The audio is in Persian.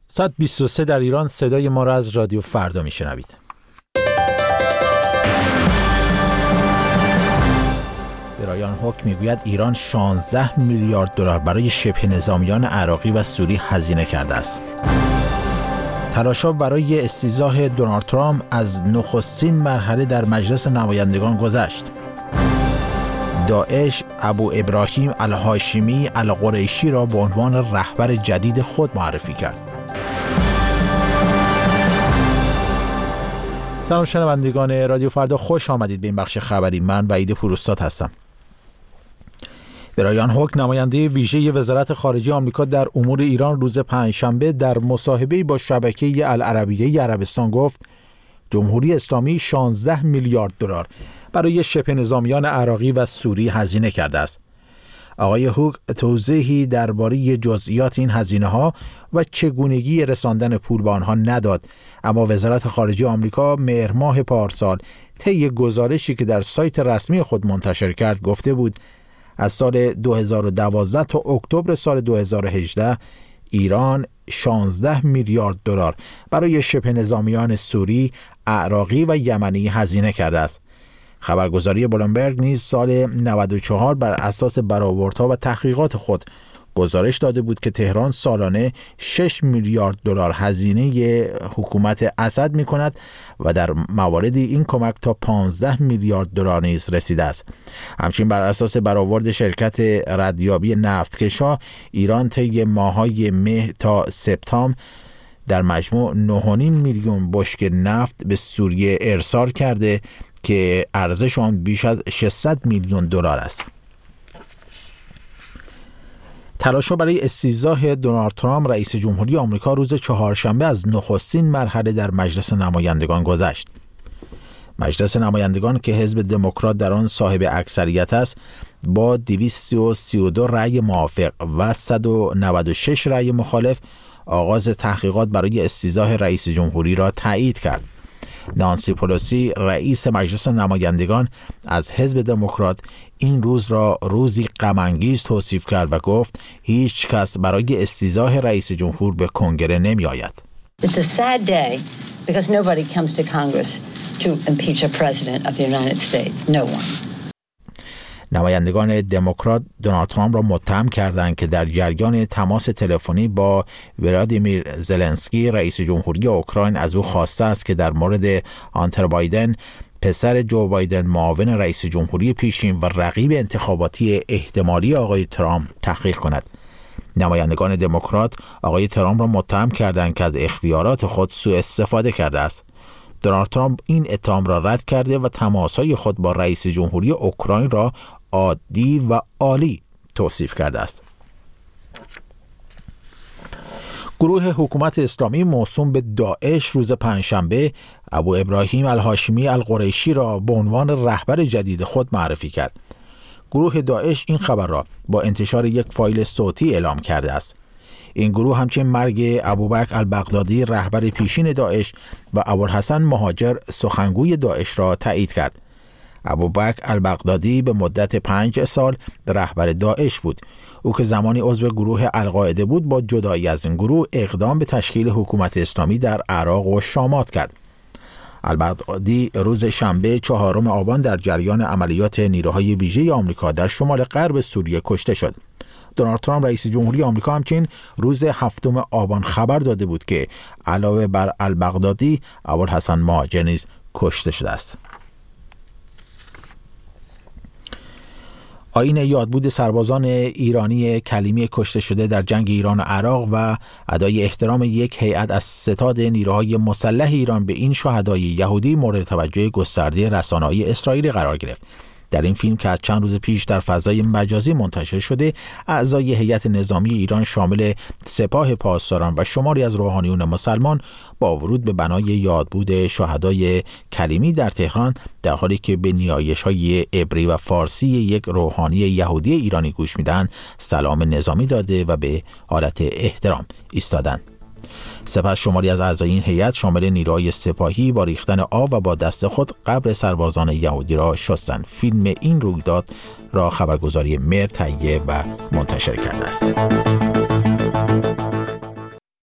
ساعت 23 در ایران. صدای ما را از رادیو فردا میشنوید. برایان هوک میگوید ایران 16 میلیارد دلار برای شبه نظامیان عراقی و سوری هزینه کرده است. تلاش‌ها برای استیضاح دونالد ترامپ از نخستین مرحله در مجلس نمایندگان گذشت. داعش ابو ابراهیم الهاشمی القریشی را به عنوان رهبر جدید خود معرفی کرد. سلام شنوندگان رادیو فردا، خوش آمدید به این بخش خبری. من وحید پوروستاد هستم. برایان هوک نماینده ویژه وزارت خارجه آمریکا در امور ایران روز پنجشنبه در مصاحبه‌ای با شبکه العربیه عربستان گفت جمهوری اسلامی 16 میلیارد دلار برای شبه نظامیان عراقی و سوری هزینه کرده است. آقای هوک توضیحی درباره جزئیات این هزینه‌ها و چگونگی رساندن پول به آنها نداد، اما وزارت خارجه آمریکا مهر ماه پارسال طی گزارشی که در سایت رسمی خود منتشر کرد گفته بود از سال 2012 تا اکتبر سال 2018 ایران 16 میلیارد دلار برای شبه نظامیان سوری، عراقی و یمنی هزینه کرده است. خبرگزاری بلومبرگ نیز سال 94 بر اساس برآوردها و تحقیقات خود گزارش داده بود که تهران سالانه 6 میلیارد دلار هزینه حکومت اسد می‌کند و در مواردی این کمک تا 15 میلیارد دلار نیز رسیده است. همچنین بر اساس برآورد شرکت ردیابی نفتکش‌ها ایران طی ماه‌های مه تا سپتامبر در مجموع 9.5 میلیون بشکه نفت به سوریه ارسال کرده که ارزش آن بیش از 600 میلیون دلار است. تلاش‌ها برای استیضاح دونالد ترامپ رئیس جمهوری آمریکا روز چهارشنبه از نخستین مرحله در مجلس نمایندگان گذشت. مجلس نمایندگان که حزب دموکرات در آن صاحب اکثریت است، با 232 رأی موافق و 196 رأی مخالف آغاز تحقیقات برای استیضاح رئیس جمهوری را تایید کرد. نانسی پلوسی رئیس مجلس نمایندگان از حزب دموکرات این روز را روزی غم‌انگیز توصیف کرد و گفت هیچ کس برای استیضاح رئیس جمهور به کنگره نمی آید. It's a sad day because nobody comes to Congress to impeach a president of the United States. No one. نمایندگان دموکرات دونالد ترامپ را متهم کردند که در جریان تماس تلفنی با ولادیمیر زلنسکی رئیس جمهوری اوکراین از او خواسته است که در مورد هانتر بایدن پسر جو بایدن معاون رئیس جمهوری پیشین و رقیب انتخاباتی احتمالی آقای ترامپ تحقیق کند. نمایندگان دموکرات آقای ترامپ را متهم کردند که از اختیارات خود سوء استفاده کرده است. دونالد ترامپ این اتهام را رد کرده و تماس‌های خود با رئیس جمهوری اوکراین را عادی و عالی توصیف کرده است. گروه حکومت اسلامی موسوم به داعش روز پنجشنبه ابو ابراهیم الهاشمی القریشی را به عنوان رهبر جدید خود معرفی کرد. گروه داعش این خبر را با انتشار یک فایل صوتی اعلام کرده است. این گروه همچنین مرگ ابوبکر البغدادی رهبر پیشین داعش و ابوالحسن مهاجر سخنگوی داعش را تایید کرد. ابوبکر البغدادی به مدت 5 سال رهبر داعش بود. او که زمانی عضو گروه القاعده بود با جدایی از این گروه اقدام به تشکیل حکومت اسلامی در عراق و شامات کرد. البغدادی روز شنبه 4 آبان در جریان عملیات نیروهای ویژه آمریکا در شمال غرب سوریه کشته شد. دونالد ترامپ رئیس جمهوری آمریکا همچنین روز 7 آبان خبر داده بود که علاوه بر البغدادی ابوالحسن مهاجر نیز کشته شده است. آیین یادبود سربازان ایرانی کلیمی کشته شده در جنگ ایران و عراق و ادای احترام یک هیئت از ستاد نیروهای مسلح ایران به این شهدای یهودی مورد توجه گسترده رسانه‌های اسرائیلی قرار گرفت. در این فیلم که از چند روز پیش در فضای مجازی منتشر شده، اعضای هیئت نظامی ایران شامل سپاه پاسداران و شماری از روحانیون مسلمان با ورود به بنای یادبود شهدای کلیمی در تهران، در حالی که به نیایش‌های عبری و فارسی یک روحانی یهودی ایرانی گوش میدن، سلام نظامی داده و به حالت احترام ایستادند. سپس شماری از اعضای این هیئت شامل نیروهای سپاهی با ریختن آب و با دست خود قبر سربازان یهودی را شستند. فیلم این رویداد را خبرگزاری مهر تهیه و منتشر کرده است.